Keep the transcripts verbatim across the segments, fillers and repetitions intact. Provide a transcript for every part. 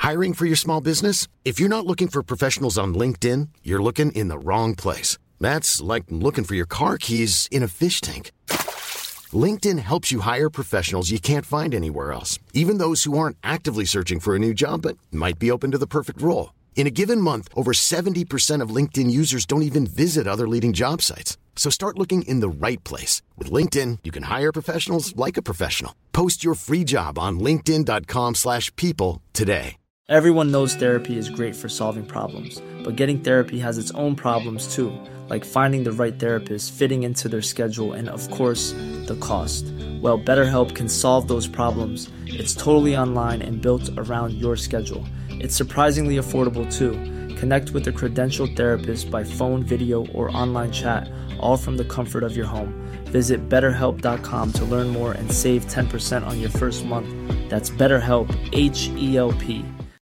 Hiring for your small business? If you're not looking for professionals on LinkedIn, you're looking in the wrong place. That's like looking for your car keys in a fish tank. LinkedIn helps you hire professionals you can't find anywhere else, even those who aren't actively searching for a new job but might be open to the perfect role. In a given month, over seventy percent of LinkedIn users don't even visit other leading job sites. So start looking in the right place. With LinkedIn, you can hire professionals like a professional. Post your free job on linkedin dot com slash people today. Everyone knows therapy is great for solving problems, but getting therapy has its own problems too, like finding the right therapist, fitting into their schedule, and of course, the cost. Well, BetterHelp can solve those problems. It's totally online and built around your schedule. It's surprisingly affordable too. Connect with a credentialed therapist by phone, video, or online chat, all from the comfort of your home. Visit better help dot com to learn more and save ten percent on your first month. That's BetterHelp, H E L P.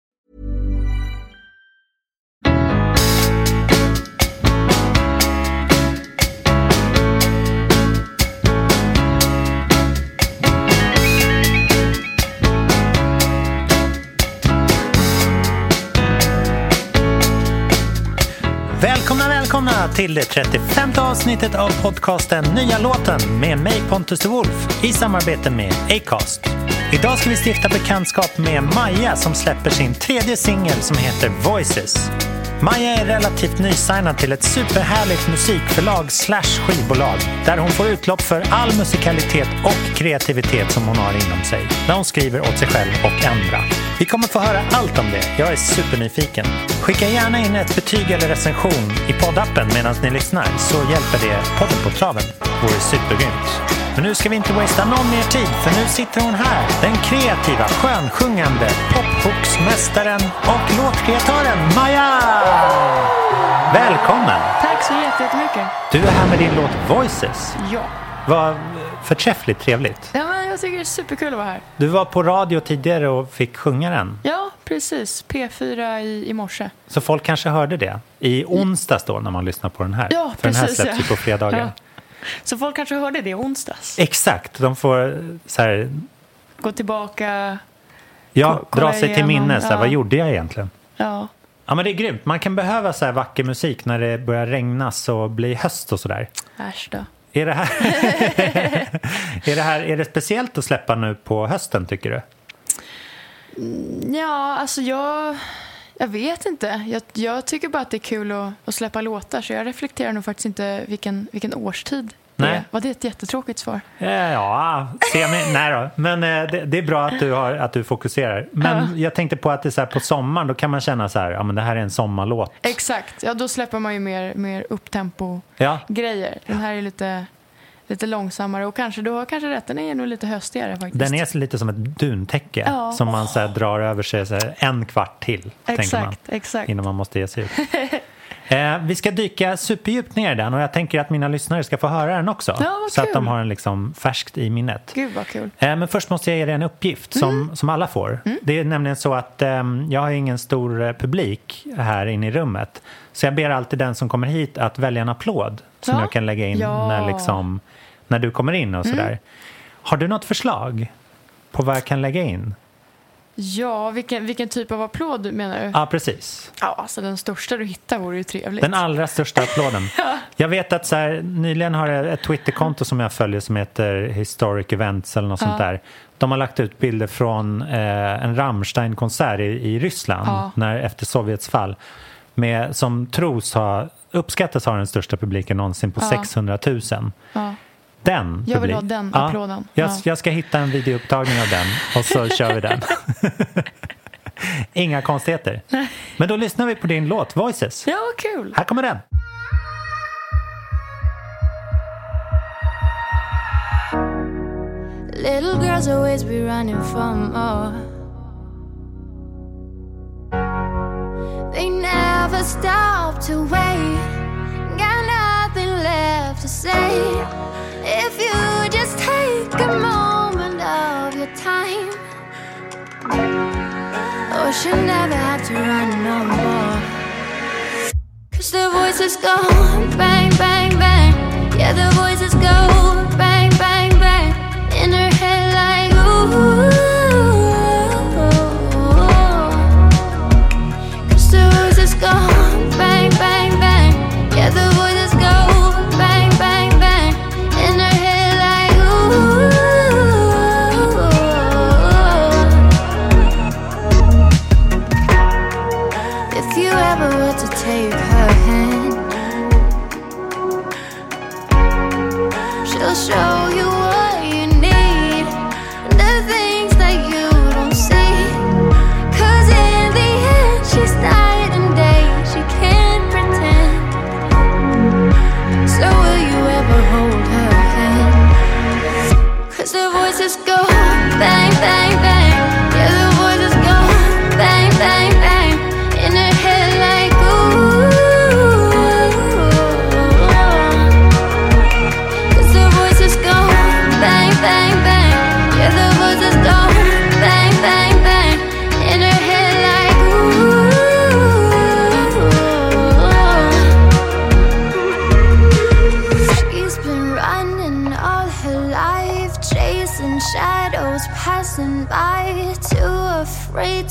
Välkomna, välkomna till det trettiofemte avsnittet av podcasten Nya låten med mig Pontus de Wolf i samarbete med Acast. Idag ska vi stifta bekantskap med Maja som släpper sin tredje singel som heter Voices. Maja är relativt nysignad till ett superhärligt musikförlag slash skivbolag där hon får utlopp för all musikalitet och kreativitet som hon har inom sig när hon skriver åt sig själv och andra. Vi kommer få höra allt om det. Jag är supernyfiken. Skicka gärna in ett betyg eller recension i poddappen medan ni lyssnar så hjälper det podden på traven. Det vore supergrymt. Men nu ska vi inte wastea någon mer tid för nu sitter hon här. Den kreativa, skönsjungande pophooksmästaren och låtkreatören Maja! Välkommen! Tack så jättemycket. Du är här med din låt Voices. Ja. Vad förträffligt trevligt. Ja, men jag tycker det är superkul att vara här. Du var på radio tidigare och fick sjunga den. Ja, precis. P fyra i, i morse. Så folk kanske hörde det i onsdags då när man lyssnar på den här. Ja, för precis. Den här släpps ju ja. på fredagar. Ja. Så folk kanske hörde det i onsdags. Exakt, de får så här... Gå tillbaka. Ja, ko- dra sig till minnes. Ja. Vad gjorde jag egentligen? Ja. Ja, men det är grymt. Man kan behöva så här vacker musik när det börjar regnas och bli höst och sådär. Äsch då. Är det här... är det här... Är det speciellt att släppa nu på hösten, tycker du? Ja, alltså jag... Jag vet inte. Jag, jag tycker bara att det är kul att, att släppa låtar. Så jag reflekterar nog faktiskt inte vilken, vilken årstid det Nej. är. Var det ett jättetråkigt svar? Ja, se mig. Nej då. Men eh, det, det är bra att du, har, att du fokuserar. Men Ja. jag tänkte på att det är så här, på sommaren då kan man känna så här, ja men det här är en sommarlåt. Exakt. Ja, då släpper man ju mer, mer upptempo Ja. grejer. Den här är lite... Lite långsammare och kanske du har kanske rätt, den är nog lite höstigare faktiskt. Den är lite som ett duntäcke Ja. som man så här drar över sig så här en kvart till, Exakt, tänker man, exakt. innan man måste ge sig ut. eh, vi ska dyka superdjupt ner i den och jag tänker att mina lyssnare ska få höra den också. Ja, vad så kul. att de har den liksom färskt i minnet. Gud vad kul. Eh, men först måste jag ge dig en uppgift som, Mm. som alla får. Mm. Det är nämligen så att eh, jag har ingen stor eh, publik här inne i rummet. Så jag ber alltid den som kommer hit att välja en applåd som Ja. jag kan lägga in Ja. när, liksom, när du kommer in och sådär. Mm. Har du något förslag på vad jag kan lägga in? Ja, vilken, vilken typ av applåd menar du? Ja, precis. Ja, alltså den största du hittar vore ju trevligt. Den allra största applåden. Ja. Jag vet att så här, nyligen har jag ett Twitterkonto som jag följer som heter Historic Events eller något Ja. sånt där. De har lagt ut bilder från eh, en Rammstein-konsert i, i Ryssland Ja. när, efter Sovjets fall. Med, som tros ha, uppskattas ha den största publiken någonsin på Ja. sexhundratusen. Ja. Den Jag vill publik- ha den Ja, applåden. Jag, Ja. jag ska hitta en videoupptagning av den och så kör vi den. Inga konstigheter. Men då lyssnar vi på din låt Voices. Ja, vad kul. Här kommer den. Little girls always be running from more. They never stop to wait. Got nothing left to say. If you just take a moment of your time, or she'll never have to run no more. Cause the voices go bang, bang, bang. Yeah, the voices go bang, bang, bang. In her head like ooh.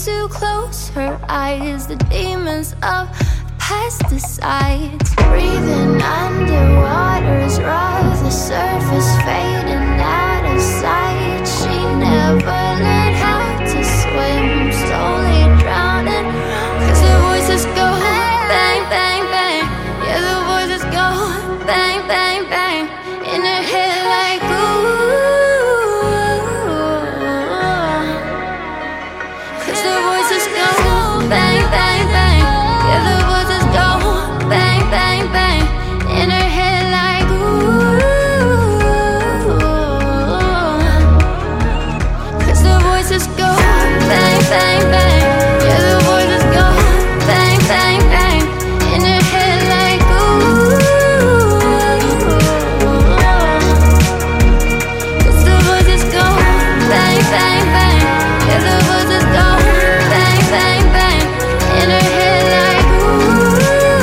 too close. Her eyes, the demons of pesticides. Breathing underwater's rough. The surface fading out of sight. She never learned how to swim. Slowly drowning. Cause the voices go bang, bang, bang. Yeah, the voices go bang, bang, bang. In her head like ooh. Cause the voices go bang, bang, bang. Yeah, the voices go bang, bang, bang. In her head like ooh. Cause the voices go bang, bang, bang. Yeah, the voices go bang, bang, bang. In her head like ooh. Cause the voices go bang, bang, bang. Yeah, the voices go bang, bang, bang. In her head like ooh.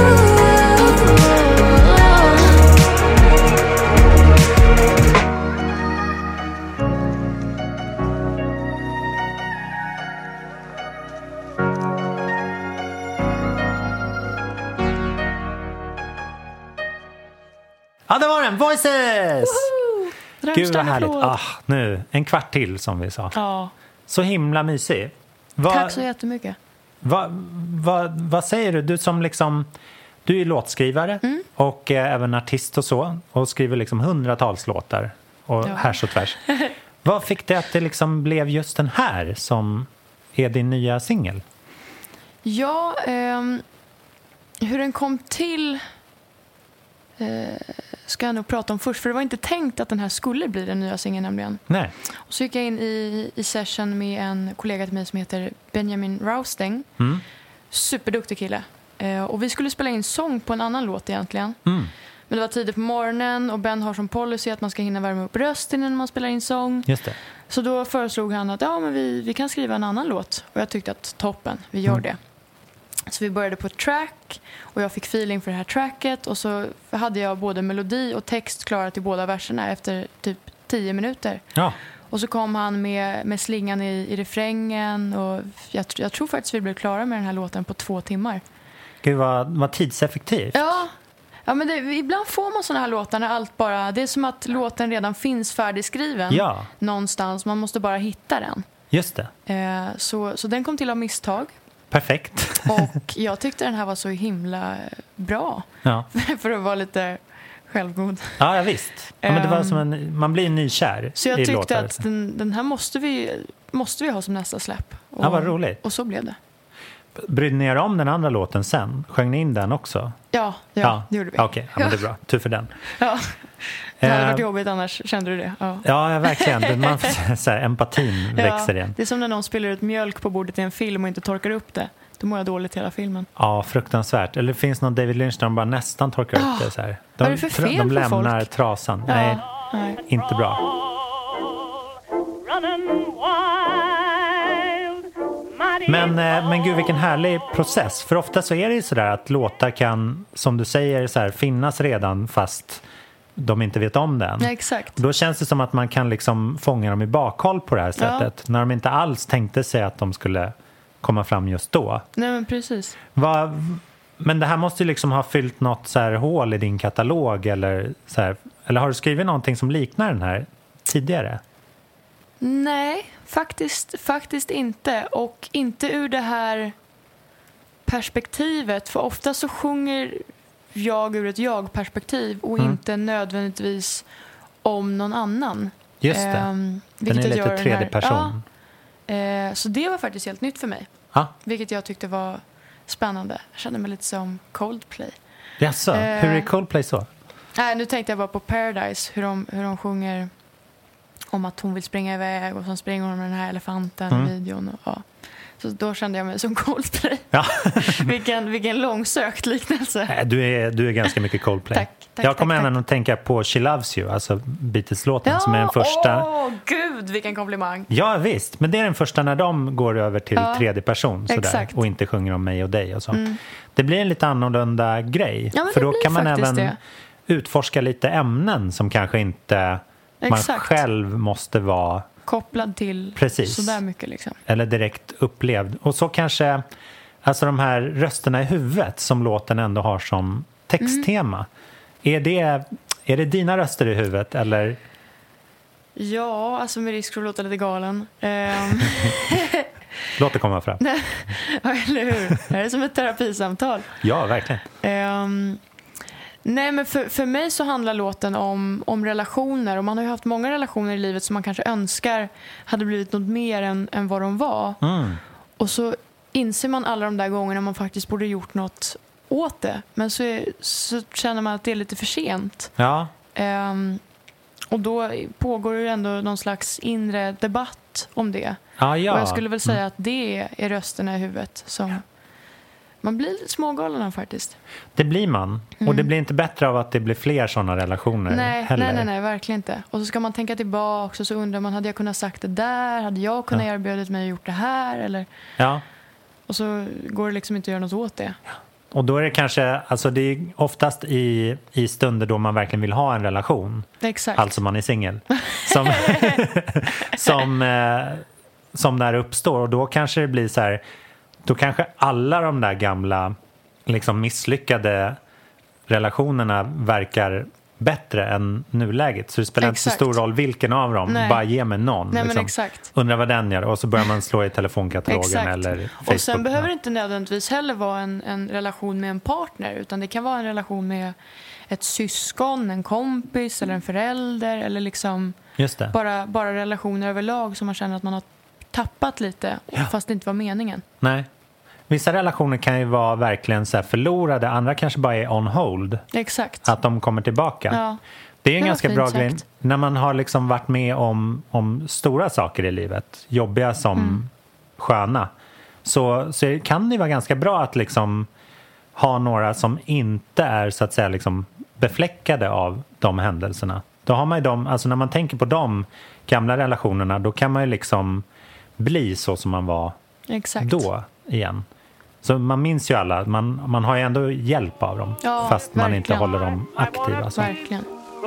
Ja, det var den. Voices! Gud vad Drömstjärna härligt. applåd. Ah, nu, en kvart till som vi sa. Ja, Så himla mysig. Va, tack så jättemycket. va, va, vad säger du? Du som liksom... Du är ju låtskrivare Mm. och eh, även artist och så. Och skriver liksom hundratals låtar. Och Ja. härs och tvärs. Vad fick det att det liksom blev just den här som är din nya singel? Ja, ehm, hur den kom till eh, ska jag nog prata om först. För det var inte tänkt att den här skulle bli den nya singeln nämligen. Nej. Och så gick jag in i, i session med en kollega till mig som heter Benjamin Rousting. Mm. Superduktig kille. Eh, och vi skulle spela in sång på en annan låt egentligen. Mm. Men det var tidigt på morgonen och Ben har som policy att man ska hinna värma upp rösten innan man spelar in sång. Just det. Så då föreslog han att ja, men vi, vi kan skriva en annan låt. Och jag tyckte att toppen, vi gör Mm. det. Så vi började på ett track och jag fick feeling för det här tracket. Och så hade jag både melodi och text klara till båda verserna efter typ tio minuter. Ja. Och så kom han med, med slingan i, i refrängen. Och jag, jag tror faktiskt vi blev klara med den här låten på två timmar. Gud vad, vad tidseffektivt. Ja, ja men det, ibland får man såna här låtar när allt bara... Det är som att låten redan finns färdigskriven Ja. någonstans. Man måste bara hitta den. Just det. Eh, så, så den kom till av misstag. Perfekt. Och jag tyckte den här var så himla bra. Ja. För att vara lite självgod. Ja, ja visst. Ja, men det var Ehm, som en, man blir nykär Så jag i tyckte låtar. att den, den här måste vi, måste vi ha som nästa släpp. Och, Ja, vad roligt. Och så blev det. Brydde ni er om den andra låten sen? Sjöng ni in den också? Ja, ja, det gjorde vi. Okej, ja, men det är bra. Tur för den. Ja. Det hade Eh, varit jobbigt annars, kände du det? Ja. Ja, ja, verkligen. Man, så här, empatin växer igen. Det är som när någon spiller ut mjölk på bordet i en film och inte torkar upp det. Då mår jag dåligt hela filmen. Ja, fruktansvärt. Eller det finns någon David Lynch där de bara nästan torkar upp det så här. De, vad är det för fel de på lämnar folk? trasan. Ja. Nej, Nej. inte bra. Men, eh, men gud, vilken härlig process. För ofta så är det ju sådär att låtar kan, som du säger, så här, finnas redan fast de inte vet om den. Ja, exakt. Då känns det som att man kan liksom fånga dem i bakhåll på det här sättet. När de inte alls tänkte sig att de skulle komma fram just då. Nej, men precis. Vad, men det här måste ju liksom ha fyllt något så här hål i din katalog. Eller, så här, eller har du skrivit någonting som liknar den här tidigare? Nej, faktiskt, faktiskt inte. Och inte ur det här perspektivet. För ofta så sjunger jag ur ett jag-perspektiv och Mm. inte nödvändigtvis om någon annan. Just det. Ehm, Den är vilket jag lite gör den tredje här- person. Ja, eh, så det var faktiskt helt nytt för mig. Ja. Vilket jag tyckte var spännande. Jag kände mig lite som Coldplay. Jaså, Eh. hur är Coldplay så? Nej, nu tänkte jag bara på Paradise. Hur de, hur de sjunger om att hon vill springa iväg och så springer hon med den här elefanten Mm. i videon. Och, ja. Så då kände jag mig som Coldplay. Ja. vilken, vilken långsökt liknelse. Nej, Du är, du är ganska mycket Coldplay. Tack, tack, jag kommer tack, även tack. att tänka på She Loves You, alltså Beatles-låten Ja, som är den första. Åh, gud, vilken komplimang. Ja visst, men det är den första när de går över till Ja, tredje person sådär, exakt. och inte sjunger om mig och dig och så. Mm. Det blir en lite annorlunda grej. Ja, men för det då blir kan man faktiskt även det. utforska lite ämnen som kanske inte man Exakt. själv måste vara kopplad till Precis. sådär mycket liksom. Eller direkt upplevd. Och så kanske, alltså de här rösterna i huvudet som låten ändå har som texttema. Mm. Är det, är det dina röster i huvudet eller? Ja, alltså med risk för att låta lite galen. Um... Låt det komma fram. Ja, eller hur? Det är som ett terapisamtal. Ja, verkligen. Um... Nej, men för, för mig så handlar låten om, om relationer. Och man har ju haft många relationer i livet som man kanske önskar hade blivit något mer än, än vad de var. Mm. Och så inser man alla de där gångerna man faktiskt borde gjort något åt det. Men så, är, så känner man att det är lite för sent. Ja. Um, och då pågår ju ändå någon slags inre debatt om det. Ah, ja. Och jag skulle väl säga mm. att det är rösterna i huvudet som... Man blir lite smågalen faktiskt. Det blir man. Mm. Och det blir inte bättre av att det blir fler sådana relationer nej, heller. Nej, nej, nej, verkligen inte. Och så ska man tänka tillbaka och så undrar man, hade jag kunnat sagt det där? Hade jag kunnat ja. erbjudit mig och gjort det här? Eller... Ja. Och så går det liksom inte att göra något åt det. Ja. Och då är det kanske, alltså det är oftast i, i stunder då man verkligen vill ha en relation. Exakt. Alltså man är singel. Som, som, eh, som där uppstår. Och då kanske det blir så här, då kanske alla de där gamla liksom misslyckade relationerna verkar bättre än nuläget. Så det spelar exakt. Inte så stor roll vilken av dem. Nej. Bara ge mig någon. Nej, liksom. men exakt. Undrar vad den gör. Och så börjar man slå i telefonkatalogen eller Facebook. Och sen behöver det inte nödvändigtvis heller vara en, en relation med en partner. Utan det kan vara en relation med ett syskon, en kompis eller en förälder. Eller liksom Just det. Bara, bara relationer överlag som man känner att man har tappat lite. Ja. Fast det inte var meningen. Nej. Vissa relationer kan ju vara verkligen så här förlorade. Andra kanske bara är on hold. Exakt. Att de kommer tillbaka. Ja. Det är en det ganska bra sagt. grej. När man har liksom varit med om, om stora saker i livet. Jobbiga som mm. sköna. Så, så kan det vara ganska bra att liksom ha några som inte är så att säga liksom befläckade av de händelserna. Då har man ju dem, alltså när man tänker på de gamla relationerna, då kan man ju liksom bli så som man var Exakt. Då igen. Så man minns ju alla, man, man har ju ändå hjälp av dem. Ja, fast man verkligen. inte håller dem aktiva. Så. Verkligen.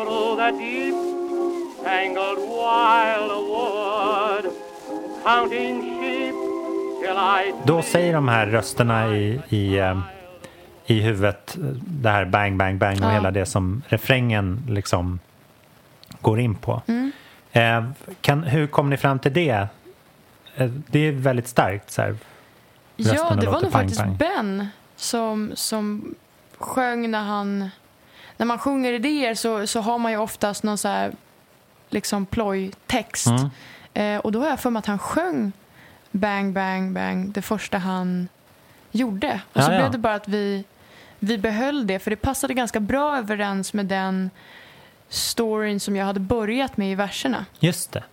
Då säger de här rösterna i, i, i huvudet, det här bang, bang, bang och ja. Hela det som refrängen liksom går in på. Mm. Eh, kan, hur kom ni fram till det? Eh, det är väldigt starkt så här. Ja, det var nog pang, faktiskt pang. Ben som, som sjöng när han... När man sjunger idéer så, så har man ju oftast någon så här liksom plojtext. Mm. Eh, och då har jag för mig att han sjöng bang, bang, bang det första han gjorde. Och så ja, ja. blev det bara att vi, vi behöll det. För det passade ganska bra överens med den storyn som jag hade börjat med i verserna. Just det.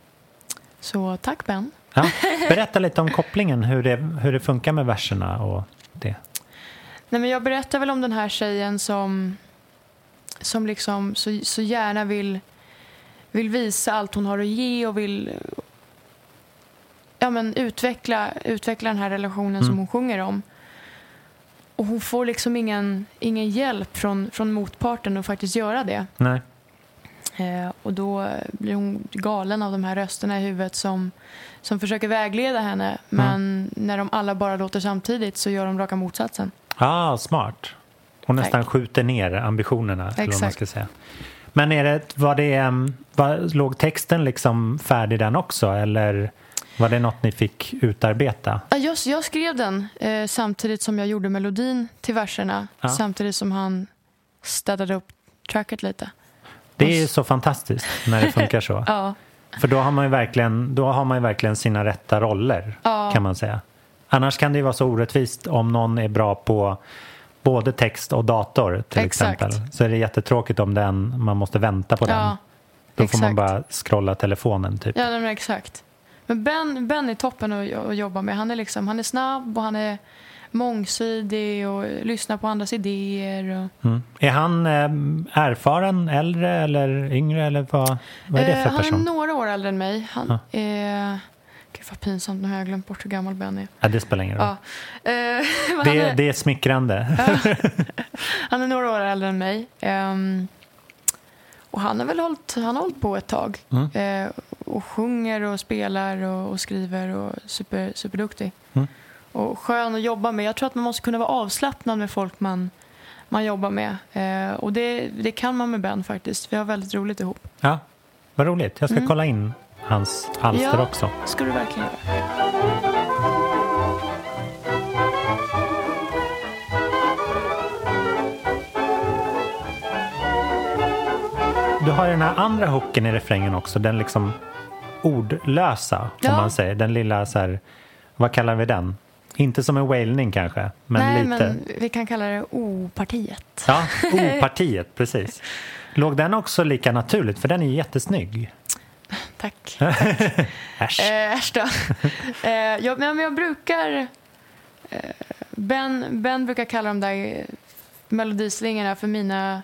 Så tack Ben. Ja, berätta lite om kopplingen, hur det, hur det funkar med verserna och det. Nej, men jag berättar väl om den här tjejen som, som liksom så, så gärna vill, vill visa allt hon har att ge och vill ja, men utveckla, utveckla den här relationen mm. som hon sjunger om. Och hon får liksom ingen, ingen hjälp från, från motparten att faktiskt göra det. Nej. Eh, och då blir hon galen av de här rösterna i huvudet som, som försöker vägleda henne. Men mm. när de alla bara låter samtidigt så gör de raka motsatsen. Ah, smart. Hon nästan Tack. skjuter ner ambitionerna. Exakt. Eller vad man ska säga. Men är det, var det, var, låg texten liksom färdig den också? Eller var det något ni fick utarbeta? Jag, jag skrev den eh, samtidigt som jag gjorde melodin till verserna. Ah. Samtidigt som han städade upp tracket lite. Det är ju så fantastiskt när det funkar så. Ja. För då har man ju verkligen, då har man ju verkligen sina rätta roller, ja. Kan man säga. Annars kan det ju vara så orättvist om någon är bra på både text och dator till Exakt. exempel. Så är det jättetråkigt om den, man måste vänta på den. Ja. Då Exakt. får man bara scrolla telefonen typ. Ja, men exakt. Men Ben, Ben är toppen att, att jobba med. Han är, liksom, han är snabb och han är mångsidig och lyssnar på andras idéer. Och... Mm. Är han eh, erfaren, äldre eller yngre? Eller vad, vad är det för eh, person? Han är några år äldre än mig. Han ja. är... Gud vad pinsamt, nu har jag glömt bort hur gammal Ben är. Ja, det spelar ingen roll. Ja. Eh, det, är, det är smickrande. Ja. Han är några år äldre än mig. Um, och han har väl hållit, han har hållit på ett tag. Mm. Eh, och sjunger och spelar och, och skriver och super, superduktig. Mm. Och skön att jobba med. Jag tror att man måste kunna vara avslappnad med folk man, man jobbar med. Eh, och det, det kan man med Ben faktiskt. Vi har väldigt roligt ihop. Ja, vad roligt. Jag ska mm. kolla in hans alster ja, också. Ja, ska du verkligen göra. Du har ju den här andra hooken i refrängen också. Den liksom ordlösa, får ja. man säga. Den lilla så här, vad kallar vi den? Inte som en wailning kanske, men Nej, lite. men vi kan kalla det O-partiet. Ja, O-partiet, precis. Låg den också lika naturligt? För den är jättesnygg. Tack. Tack. Äsch. Äh, äsch då. äh, jag, men jag brukar... Äh, ben, ben brukar kalla de där melodislingarna för mina...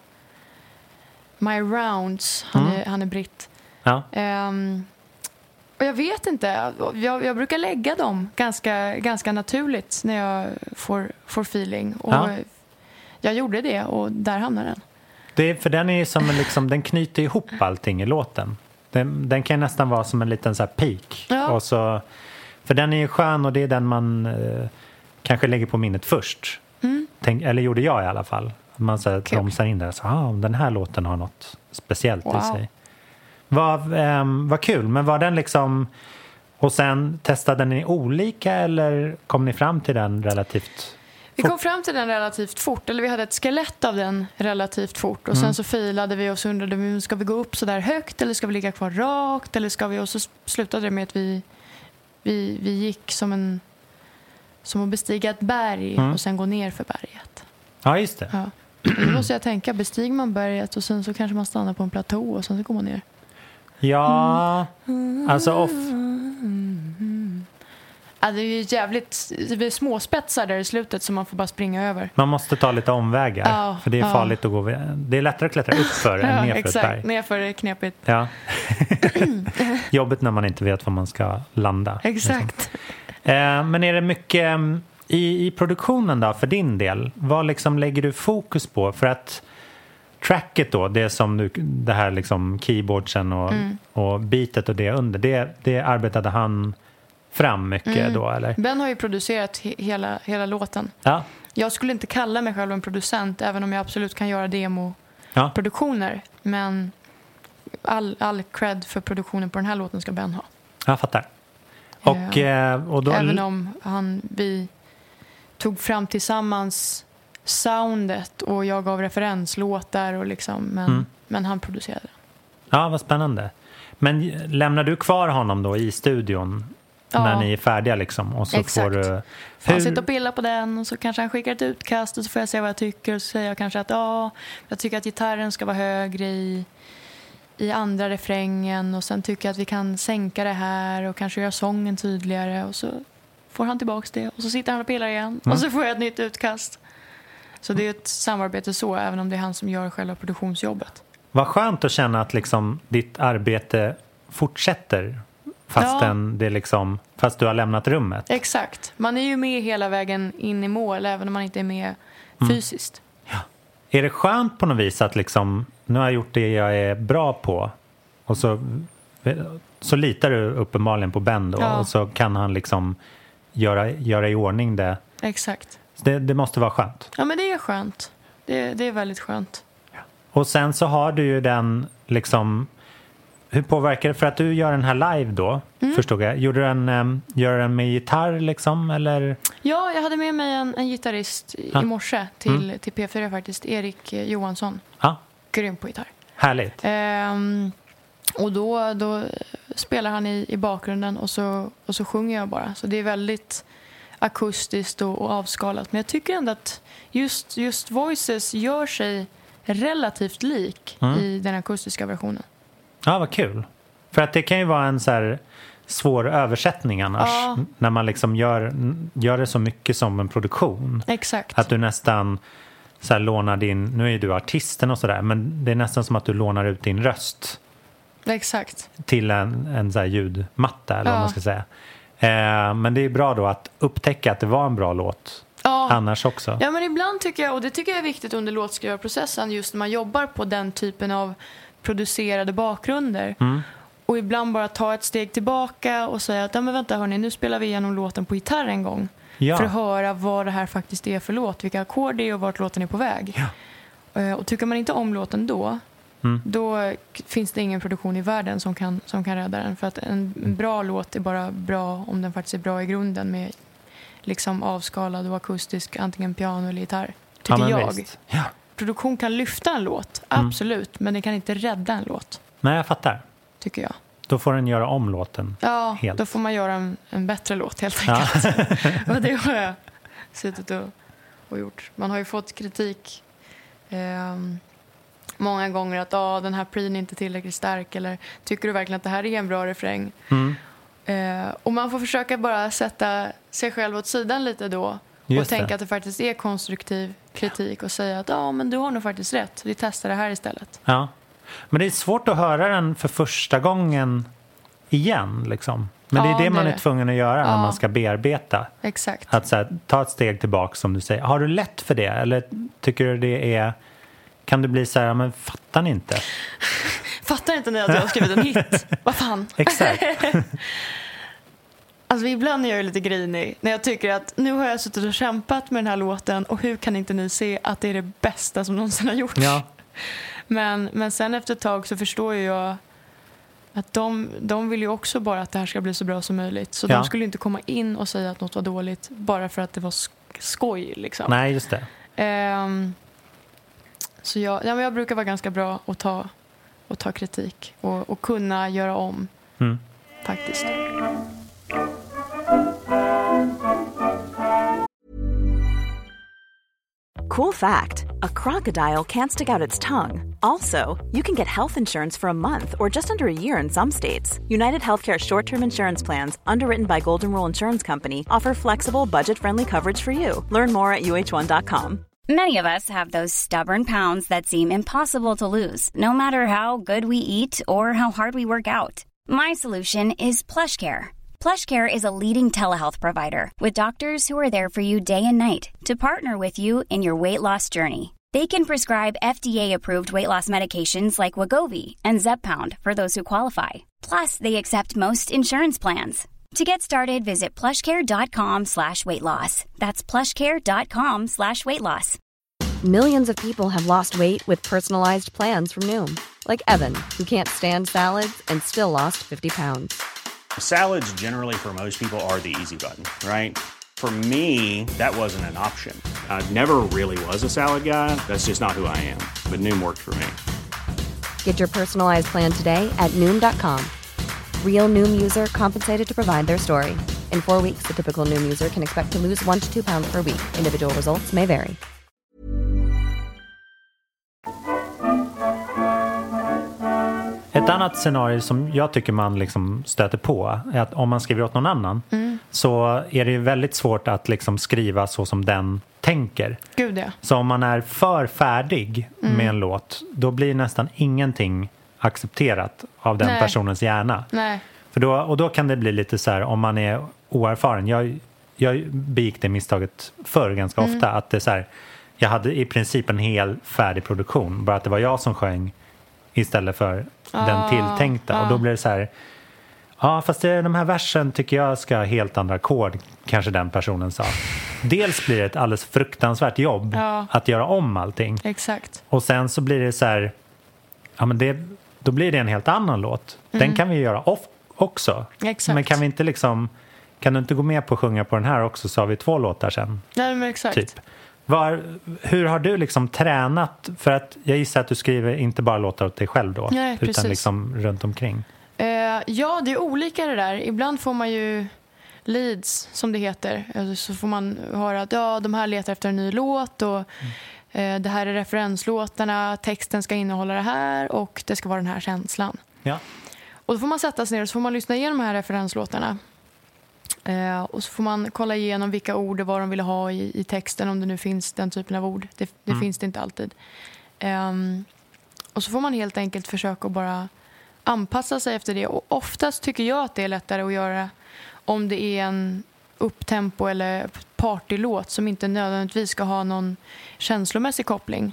My rounds. Han, mm. är, han är britt. Ja. Um, och jag vet inte. Jag, jag brukar lägga dem ganska, ganska naturligt när jag får, får feeling. Och ja. jag gjorde det och där hamnar den. Det är, för den är som en, liksom, den knyter ihop allting i låten. Den, den kan nästan vara som en liten så här peak. Ja. Och så, för den är ju skön och det är den man eh, kanske lägger på minnet först. Mm. Tänk, eller gjorde jag i alla fall. Man så här, tromsar in där så ah, den här låten har något speciellt wow. i sig. Vad, eh, vad kul, men var den liksom... Och sen testade ni olika eller kom ni fram till den relativt... Vi kom fram till den relativt fort, eller vi hade ett skelett av den relativt fort. Och mm. sen så filade vi och så undrade vi, ska vi gå upp så där högt eller ska vi ligga kvar rakt? Eller ska vi, och så slutade det med att vi, vi, vi gick som en som att bestiga ett berg mm. och sen gå ner för berget. Ja, just det. Ja. Då måste jag tänka, bestiger man berget och sen så kanske man stannar på en platå och sen så går man ner. Ja, mm. alltså off. Mm. Ja, det är ju jävligt, det blir småspetsar där i slutet som man får bara springa över. Man måste ta lite omvägar, ja, för det är ja. farligt att gå. Det är lättare att klättra upp för ja, än ner för exakt. ett berg. Nerför är knepigt. Ja. Jobbigt när man inte vet var man ska landa. Exakt. Liksom. Eh, men är det mycket i, i produktionen då, för din del? Vad liksom lägger du fokus på? För att tracket då, det som du, det här liksom keyboardsen och, mm. och beatet och det under, det, det arbetade han fram mycket mm. då, eller? Ben har ju producerat he- hela, hela låten. Ja. Jag skulle inte kalla mig själv en producent, även om jag absolut kan göra demo-produktioner. Ja. Men all, all cred för produktionen på den här låten ska Ben ha. Jag fattar. Och, ja. och då... Även om han, vi tog fram tillsammans soundet och jag gav referenslåtar och liksom, men, mm. men han producerade. Ja, vad spännande. Men lämnar du kvar honom då i studion ja. när ni är färdiga liksom? Och så exakt. Får du... Hur... Han sitter och pillar på den och så kanske han skickar ett utkast och så får jag se vad jag tycker och så säger jag kanske att ja, jag tycker att gitarren ska vara högre i, i andra refrängen och sen tycker jag att vi kan sänka det här och kanske göra sången tydligare och så får han tillbaka det och så sitter han och pillar igen mm. och så får jag ett nytt utkast. Så det är ett samarbete så, även om det är han som gör själva produktionsjobbet. Vad skönt att känna att liksom ditt arbete fortsätter fastän ja. det liksom, fast du har lämnat rummet. Exakt. Man är ju med hela vägen in i mål även om man inte är med mm. fysiskt. Ja. Är det skönt på något vis att liksom, nu har jag gjort det jag är bra på och så, så litar du uppenbarligen på Ben då ja. och så kan han liksom göra, göra i ordning det. Exakt. Det, det måste vara skönt. Ja, men det är skönt. Det, det är väldigt skönt. Ja. Och sen så har du ju den liksom... Hur påverkar det? För att du gör den här live då, mm. förstod jag. Gjorde du den, um, gör den med gitarr liksom, eller? Ja, jag hade med mig en, en gitarrist i, ah. i morse till, mm. till P fyra faktiskt. Erik Johansson. Ah. Grym på gitarr. Härligt. Um, och då, då spelar han i, i bakgrunden och så, och så sjunger jag bara. Så det är väldigt... akustiskt och, och avskalat. Men jag tycker ändå att just, just Voices gör sig relativt lik mm. i den akustiska versionen. Ja, vad kul. För att det kan ju vara en så här svår översättning annars. Ja. När man liksom gör, gör det så mycket som en produktion. Exakt. Att du nästan så här lånar din... Nu är ju du artisten och sådär. Men det är nästan som att du lånar ut din röst. Exakt. Till en, en så här ljudmatta eller ja. vad man ska säga. Eh, men det är bra då att upptäcka att det var en bra låt ja. annars också. Ja, men ibland tycker jag, och det tycker jag är viktigt under låtskrivarprocessen, just när man jobbar på den typen av producerade bakgrunder. Mm. Och ibland bara ta ett steg tillbaka och säga att ja, men vänta hörni, nu spelar vi igenom låten på gitarr en gång. Ja. För att höra vad det här faktiskt är för låt, vilka ackord det är och vart låten är på väg. Ja. Uh, och tycker man inte om låten då, Mm. då finns det ingen produktion i världen som kan, som kan rädda den. För att en, en bra låt är bara bra om den faktiskt är bra i grunden med liksom avskalad och akustisk, antingen piano eller gitarr. Tycker Ja, jag. Ja. Produktion kan lyfta en låt, Mm. absolut, men det kan inte rädda en låt, Nej, jag fattar. tycker jag. Då får den göra om låten. Ja, helt. då får man göra en, en bättre låt helt enkelt. Ja. Och det har jag suttit och, och gjort. Man har ju fått kritik eh, många gånger att ah, den här preen är inte tillräckligt stark, eller tycker du verkligen att det här är en bra refräng? Mm. Eh, och man får försöka bara sätta sig själv åt sidan lite då. Just och tänka det. att det faktiskt är konstruktiv kritik och säga att ja, men du har nog faktiskt rätt. Vi testar det här istället. Ja. Men det är svårt att höra den för första gången igen liksom. Men Ja, det är det det man är är det. tvungen att göra när Ja. man ska bearbeta. Exakt. Att så här, ta ett steg tillbaka som du säger. Har du lätt för det? Eller tycker du det är... Kan du bli så här, men fattar ni inte? Fattar inte ni att jag har skrivit en hit? Vad fan? Exakt. Alltså ibland är jag ju lite grinig när jag tycker att nu har jag suttit och kämpat med den här låten och hur kan inte ni se att det är det bästa som någonsin har gjorts? Ja. Men, men sen efter ett tag så förstår ju jag att de, de vill ju också bara att det här ska bli så bra som möjligt. Så Ja. de skulle inte komma in och säga att något var dåligt bara för att det var sk- skoj liksom. Nej, just det. Ehm, så jag, ja, men jag brukar vara ganska bra att ta, att ta kritik och, och kunna göra om Mm. faktiskt. Cool fact, a crocodile can't stick out its tongue. Also, you can get health insurance for a month or just under a year in some states. United Healthcare short-term insurance plans, underwritten by Golden Rule Insurance Company, offer flexible, budget-friendly coverage for you. Learn more at U H one dot com. Many of us have those stubborn pounds that seem impossible to lose, no matter how good we eat or how hard we work out. My solution is PlushCare. PlushCare is a leading telehealth provider with doctors who are there for you day and night to partner with you in your weight loss journey. They can prescribe F D A-approved weight loss medications like Wegovy and Zepbound for those who qualify. Plus, they accept most insurance plans. To get started, visit plushcare.com slash weight loss. That's plushcare.com slash weight loss. Millions of people have lost weight with personalized plans from Noom. Like Evan, who can't stand salads and still lost fifty pounds. Salads generally for most people are the easy button, right? For me, that wasn't an option. I never really was a salad guy. That's just not who I am. But Noom worked for me. Get your personalized plan today at Noom dot com. Real Noom user compensated to provide their story. In four weeks, the typical Noom user can expect to lose one to two pounds per week. Individual results may vary. Ett annat scenario som jag tycker man liksom stöter på är att om man skriver åt någon annan mm. så är det ju väldigt svårt att liksom skriva så som den tänker. Gud, ja. Så om man är för färdig Mm. med en låt, då blir nästan ingenting accepterat av den Nej. personens hjärna. Nej. För då, och då kan det bli lite så här, om man är oerfaren. Jag, jag begick det misstaget förr ganska Mm. ofta. Att det är så här, jag hade i princip en hel färdig produktion. Bara att det var jag som sjöng istället för Ah, den tilltänkta. ah. Och då blir det så här, ja fast det, de här versen tycker jag ska ha helt andra ackord, kanske den personen sa. Dels blir det ett alldeles fruktansvärt jobb Ja. att göra om allting. Exakt. Och sen så blir det så här, ja men det, då blir det en helt annan låt. Den kan vi göra off också. Exakt. Men kan vi inte liksom, kan du inte gå med på att sjunga på den här också, så har vi två låtar sen. Nej, men exakt. Typ. Var, hur har du liksom tränat? För att jag gissar att du skriver inte bara låtar åt dig själv då. Nej, precis. utan liksom runt omkring. Eh, ja, det är olika det där. Ibland får man ju leads, som det heter. Alltså, så får man höra att ja, de här letar efter en ny låt och mm. eh, det här är referenslåtarna, texten ska innehålla det här och det ska vara den här känslan. Ja. Och då får man sätta sig ner och så får man lyssna igenom de här referenslåtarna. Eh, och så får man kolla igenom vilka ord det var de ville ha i, i texten, om det nu finns den typen av ord. Det, det Mm. finns det inte alltid. Um, och så får man helt enkelt försöka att bara anpassa sig efter det. Och oftast tycker jag att det är lättare att göra om det är en upptempo eller partylåt som inte nödvändigtvis ska ha någon känslomässig koppling. Nej.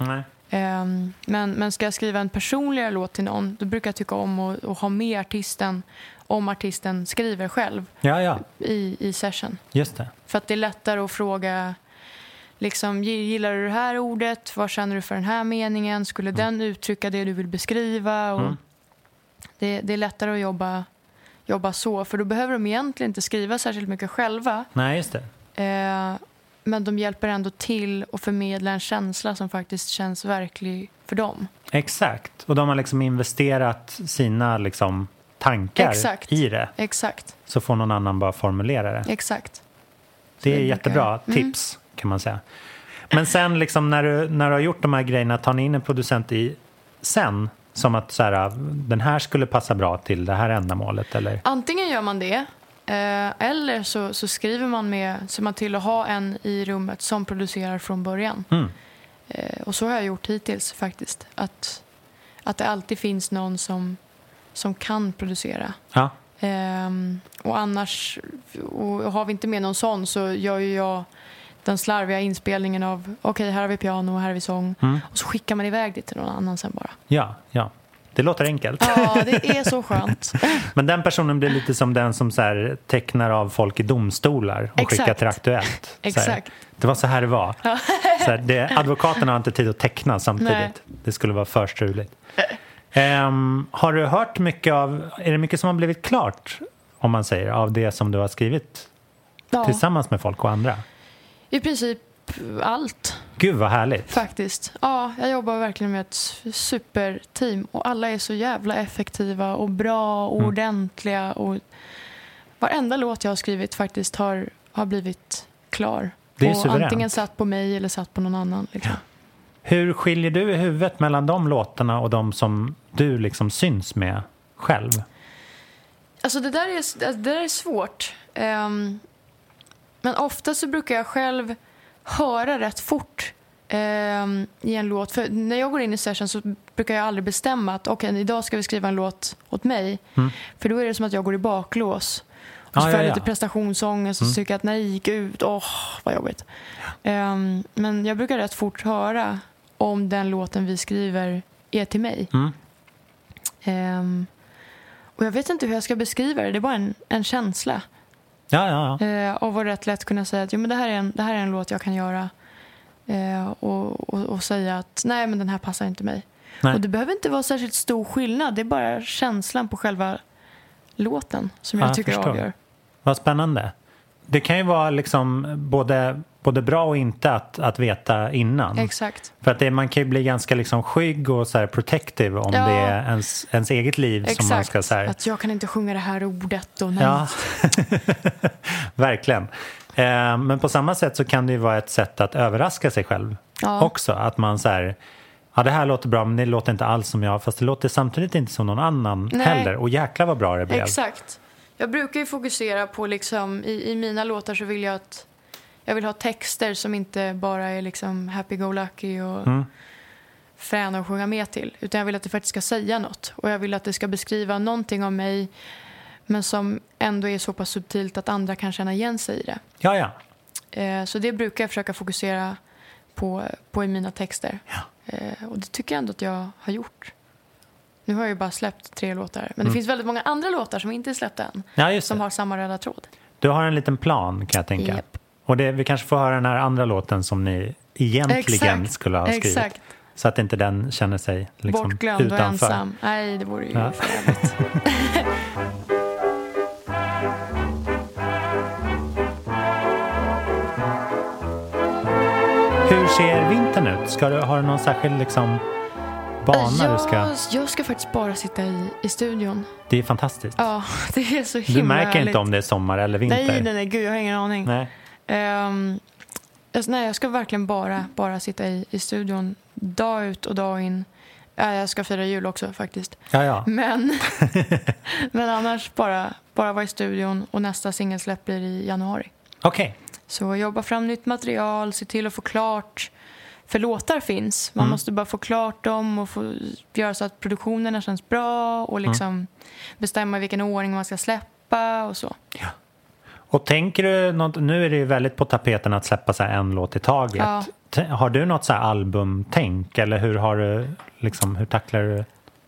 Um, men, men ska jag skriva en personligare låt till någon, då brukar jag tycka om att, att ha med artisten om artisten skriver själv ja, ja. I, i session. Just det. För att det är lättare att fråga liksom, gillar du det här ordet? Vad känner du för den här meningen? Skulle mm. den uttrycka det du vill beskriva? Och mm. det, det är lättare att jobba, jobba så. För då behöver de egentligen inte skriva särskilt mycket själva. Nej, just det. Eh, men de hjälper ändå till att förmedla en känsla som faktiskt känns verklig för dem. Exakt. Och de har liksom investerat sina liksom, tankar Exakt. i det. Exakt. Så får någon annan bara formulera det. Exakt. Det är det jättebra brukar... tips mm. kan man säga. Men sen liksom när du, när du har gjort de här grejerna, tar ni in en producent i sen? Som att så här, den här skulle passa bra till det här ändamålet? Eller? Antingen gör man det. Eh, eller så, så skriver man med, så man till att ha en i rummet som producerar från början. Mm. Eh, och så har jag gjort hittills faktiskt. Att, att det alltid finns någon som, som kan producera. Ja. Eh, och annars, och har vi inte med någon sån, så gör ju jag den slarviga inspelningen av okej, okay, här har vi piano och här har vi sång. Mm. Och så skickar man iväg det till någon annan sen bara. Ja, ja. Det låter enkelt. Ja, det är så skönt. Men den personen blir lite som den som så här, tecknar av folk i domstolar och Exakt. skickar till Aktuellt. Exakt. Så här, det var så här det var. Ja. Så här, det, advokaterna har inte tid att teckna samtidigt. Nej. Det skulle vara för struligt. Um, har du hört mycket av, är det mycket som har blivit klart, om man säger, av det som du har skrivit ja. tillsammans med folk och andra? I princip allt. Gud vad härligt. Faktiskt. Ja, jag jobbar verkligen med ett superteam. Och alla är så jävla effektiva och bra och mm. ordentliga. Och varenda låt jag har skrivit faktiskt har, har blivit klar. Det är och suveränt. Antingen satt på mig eller satt på någon annan. Liksom. Ja. Hur skiljer du i huvudet mellan de låtarna och de som du liksom syns med själv? Alltså det där är, det där är svårt. Um, men ofta så brukar jag själv höra rätt fort um, i en låt. För när jag går in i session så brukar jag aldrig bestämma att okej, okay, idag ska vi skriva en låt åt mig. Mm. För då är det som att jag går i baklås. Och så ah, får jag ja, ja. lite prestationsångest och så mm. tycker jag att nej, gick ut. Åh, oh, vad jobbigt. Ja. Um, men jag brukar rätt fort höra om den låten vi skriver är till mig. Mm. Um, och jag vet inte hur jag ska beskriva det. Det är bara en, en känsla. Ja, ja, ja. Uh, och var rätt lätt kunna säga att jo, men det, här är en, det här är en låt jag kan göra. Uh, och, och, och säga att nej, men den här passar inte mig. Nej. Och det behöver inte vara särskilt stor skillnad. Det är bara känslan på själva låten som jag, ja, tycker jag avgör. Vad spännande. Det kan ju vara liksom både, både bra och inte att, att veta innan. Exakt. För att det, man kan ju bli ganska liksom skygg och så här protective om ja. det är ens, ens eget liv. Exakt. Som man ska så här... Att jag kan inte sjunga det här ordet. Och nej. Ja, verkligen. Eh, men på samma sätt så kan det ju vara ett sätt att överraska sig själv ja. också. Att man så här, ja det här låter bra men det låter inte alls som jag. Fast det låter samtidigt inte som någon annan nej. heller. Och jäkla vad bra det blev. Exakt. Jag brukar ju fokusera på liksom, i, i mina låtar så vill jag att jag vill ha texter som inte bara är liksom happy-go-lucky och mm. fräna att sjunga med till. Utan jag vill att det faktiskt ska säga något. Och jag vill att det ska beskriva någonting av mig men som ändå är så pass subtilt att andra kan känna igen sig i det. Ja, ja. Eh, så det brukar jag försöka fokusera på, på i mina texter. Ja. Eh, och det tycker jag ändå att jag har gjort. Nu har jag ju bara släppt tre låtar. Men mm. det finns väldigt många andra låtar som inte är släppta än. Ja, som har samma röda tråd. Du har en liten plan kan jag tänka. Yep. Och det, vi kanske får höra den här andra låten som ni egentligen Exakt. skulle ha skrivit. Exakt. Så att inte den känner sig liksom bortglömd utanför. Och ensam. Nej, det vore ju ja. för jävligt. Hur ser vintern ut? Ska du, har du någon särskild liksom, bana jag, du ska... Jag ska faktiskt bara sitta i, i studion. Det är fantastiskt. Ja, det är så himla Du märker härligt. inte om det är sommar eller vinter? Nej, nej, nej. Gud, jag har ingen aning. Nej. Um, alltså, nej, jag ska verkligen bara, bara sitta i, i studion dag ut och dag in. Ja, jag ska fira jul också faktiskt. Ja, ja. Men, men annars bara, bara vara i studion och nästa singelsläpp blir i januari. Okej. Okay. Så jobba fram nytt material, se till att få klart. För låtar finns. Man mm. måste bara få klart dem och få göra så att produktionerna känns bra och liksom mm. bestämma vilken ordning man ska släppa och så. Ja. Och tänker du något, nu är det ju väldigt på tapeten att släppa så här en låt i taget. Ja. T- har du något så här albumtänk? Eller hur har du, liksom, hur tacklar du det?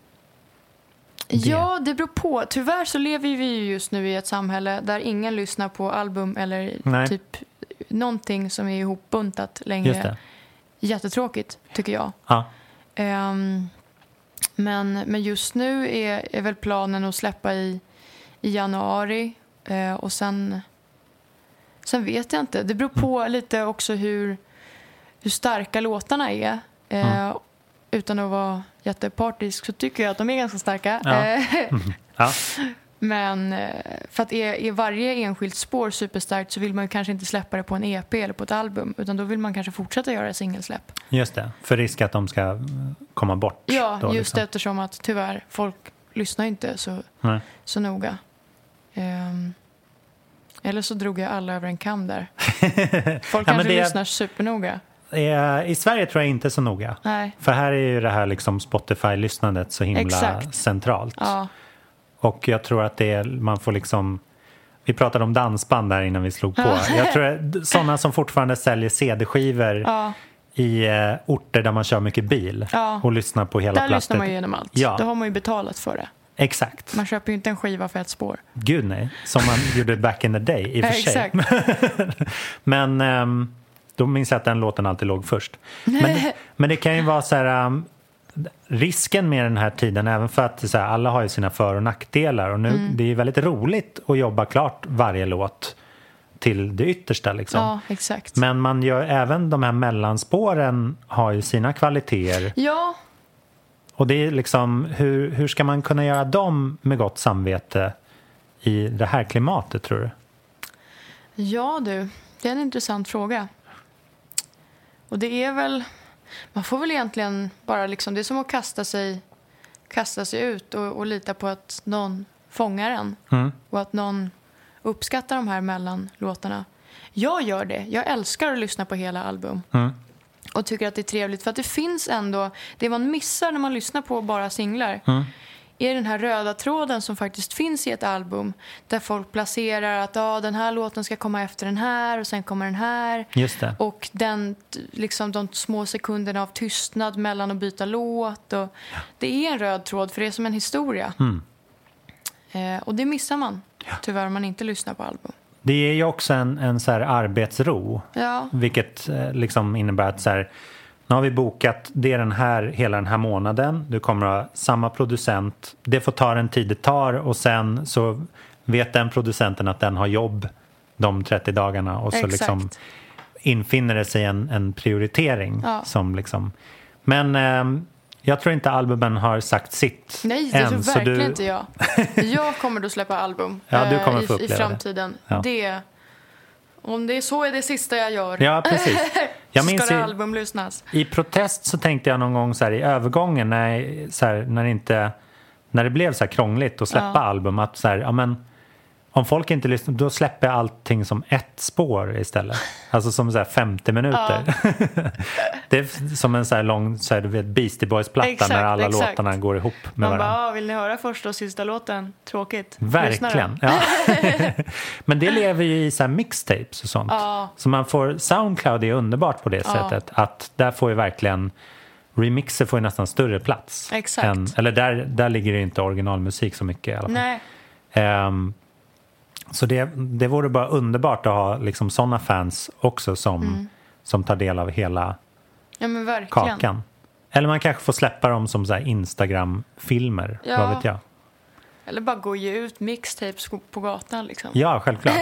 Ja, det beror på. Tyvärr så lever vi ju just nu i ett samhälle där ingen lyssnar på album eller Nej. typ någonting som är ihopbuntat längre. Just det. Jättetråkigt, tycker jag. Ja. Um, men, men just nu är, är väl planen att släppa i, i januari. Uh, och sen, sen vet jag inte. Det beror på mm. lite också hur, hur starka låtarna är. Uh, mm. Utan att vara jättepartisk så tycker jag att de är ganska starka. Ja. Mm. Ja. Men för att är, är varje enskilt spår superstarkt så vill man ju kanske inte släppa det på en E P eller på ett album. Utan då vill man kanske fortsätta göra singelsläpp. Just det, för risk att de ska komma bort. Ja, då, just liksom. eftersom att tyvärr folk lyssnar inte så, så noga. Um, eller så drog jag alla över en kam där. Folk ja, kanske det... lyssnar supernoga. I Sverige tror jag inte så noga. Nej. För här är ju det här liksom Spotify-lyssnandet så himla Exakt. centralt. Ja. Och jag tror att det är, man får liksom... Vi pratade om dansband där innan vi slog på. Jag tror att sådana som fortfarande säljer C D-skivor ja. i eh, orter där man kör mycket bil ja. och lyssnar på hela där plattor. Där lyssnar man ju genom allt. Ja. Då har man ju betalat för det. Exakt. Man köper ju inte en skiva för ett spår. Gud nej, som man gjorde back in the day i och för sig. Exakt. Men... Um, då minns jag att den låten alltid låg först. Men, men det kan ju vara så här... Um, risken med den här tiden, även för att så här, alla har ju sina för- och nackdelar. Och nu, mm. det är väldigt roligt att jobba klart varje låt till det yttersta. Liksom. Ja, exakt. Men man gör även de här mellanspåren har ju sina kvaliteter. Ja. Och det är liksom, hur, hur ska man kunna göra dem med gott samvete i det här klimatet, tror du? Ja du, det är en intressant fråga. Och det är väl, man får väl egentligen bara liksom, det är som att kasta sig, kasta sig ut och, och lita på att någon fångar en. Mm. Och att någon uppskattar de här mellanlåtarna. Jag gör det, jag älskar att lyssna på hela album. Mm. Och tycker att det är trevligt för att det finns ändå, det man missar när man lyssnar på bara singlar. Mm. Är den här röda tråden som faktiskt finns i ett album där folk placerar att ah, den här låten ska komma efter den här och sen kommer den här. Just det. Och den, liksom, de små sekunderna av tystnad mellan att byta låt. Och ja. Det är en röd tråd för det är som en historia. Mm. Eh, och det missar man ja. Tyvärr om man inte lyssnar på album. Det är ju också en, en så här arbetsro. Ja. Vilket eh, liksom innebär att så här, nu har vi bokat det är den här, hela den här månaden. Du kommer att ha samma producent. Det får ta den tid det tar. Och sen så vet den producenten att den har jobb de trettio dagarna. Och så Exakt. liksom infinner det sig en, en prioritering. Ja. Som liksom, men eh, jag tror inte albumen har sagt sitt. Nej, det än, tror så verkligen du... inte jag. Jag kommer då släppa album ja, du kommer eh, få i, i framtiden. det. Ja. Det Om det är så är det sista jag gör. Ja, precis. Jag minns ska det i, album lyssnas. I protest så tänkte jag någon gång så här, i övergången när, så här, när, det inte, när det blev så här krångligt att släppa ja. album. Att så här, ja, men, om folk inte lyssnar, då släpper jag allting som ett spår istället. Alltså som så här femtio minuter. Ja. Det är som en så här lång så här, du vet, Beastie Boys-platta när alla exakt. Låtarna går ihop med Man varandra. bara, vill ni höra första och sista låten? Tråkigt. Verkligen. Ja. Men det lever ju i så här mixtapes och sånt. Ja. Så man får, Soundcloud är underbart på det ja. Sättet. Att där får ju verkligen, remixer får ju nästan större plats. Exakt. Än, eller där, där ligger det inte originalmusik så mycket i alla fall. Nej. Um, Så det, det vore bara underbart att ha liksom sådana fans också som, mm. som tar del av hela ja, men verkligen. kakan. Eller man kanske får släppa dem som så här Instagram-filmer, ja. vad vet jag. Eller bara gå ge ut mixtapes på gatan liksom. Ja, självklart.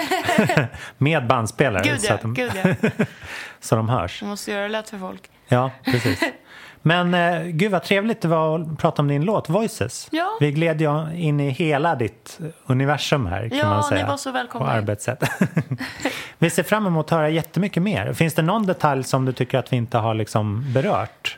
Med bandspelare. Gud ja, så, att de, gud ja. så de hörs. Man måste göra det lätt för folk. Ja, precis. Men eh, gud vad trevligt det var att prata om din låt Voices. Ja. Vi gled ju in i hela ditt universum här kan ja, man säga. Ja, ni var så välkomna. På arbetssätt. Vi ser fram emot att höra jättemycket mer. Finns det någon detalj som du tycker att vi inte har liksom berört?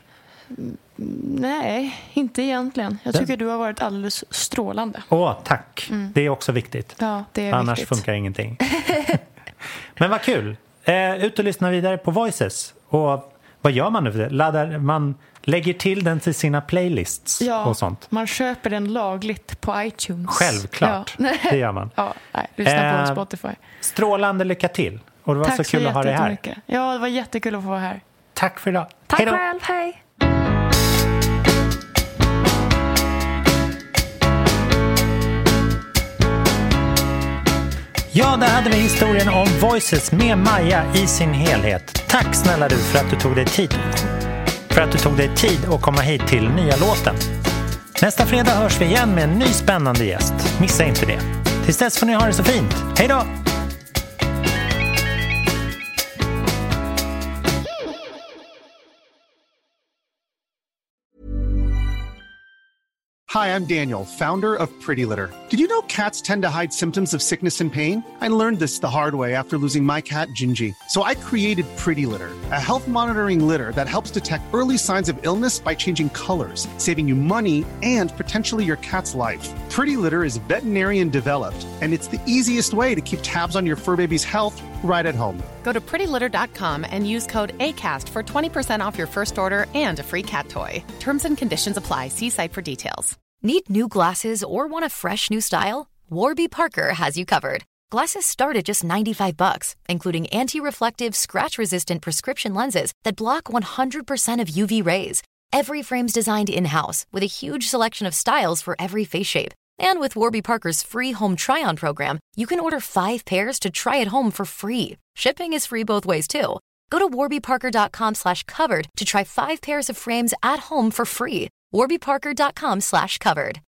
Nej, inte egentligen. Jag tycker det... du har varit alldeles strålande. Åh, tack. Mm. Det är också viktigt. Ja, det är Annars viktigt. funkar ingenting. Men vad kul. Eh, ut och lyssna vidare på Voices. Och vad gör man nu för det? Laddar, man lägger till den till sina playlists ja, och sånt. Man köper den lagligt på iTunes. Självklart, ja. Det gör man. Ja, nej, lyssna eh, på Spotify. Strålande lycka till. Och det var Tack så kul så att ha dig här. Ja, det var jättekul att få vara här. Tack för idag. Tack Hej då. själv, hej. Ja, där hade vi historien om Voices med Maja i sin helhet. Tack snälla du för att du tog dig tid. För att du tog dig tid att komma hit till nya låten. Nästa fredag hörs vi igen med en ny spännande gäst. Missa inte det. Tills dess får ni ha det så fint. Hej då! Hi, I'm Daniel, founder of Pretty Litter. Did you know cats tend to hide symptoms of sickness and pain? I learned this the hard way after losing my cat, Gingy. So I created Pretty Litter, a health monitoring litter that helps detect early signs of illness by changing colors, saving you money and potentially your cat's life. Pretty Litter is veterinarian developed, and it's the easiest way to keep tabs on your fur baby's health right at home. Go to pretty litter dot com and use code ACAST for twenty percent off your first order and a free cat toy. Terms and conditions apply. See site for details. Need new glasses or want a fresh new style? Warby Parker has you covered. Glasses start at just ninety-five bucks, including anti-reflective, scratch-resistant prescription lenses that block one hundred percent of U V rays. Every frame's designed in-house with a huge selection of styles for every face shape. And with Warby Parker's free home try-on program, you can order five pairs to try at home for free. Shipping is free both ways, too. Go to warby parker dot com slash covered to try five pairs of frames at home for free. warby parker dot com slash covered.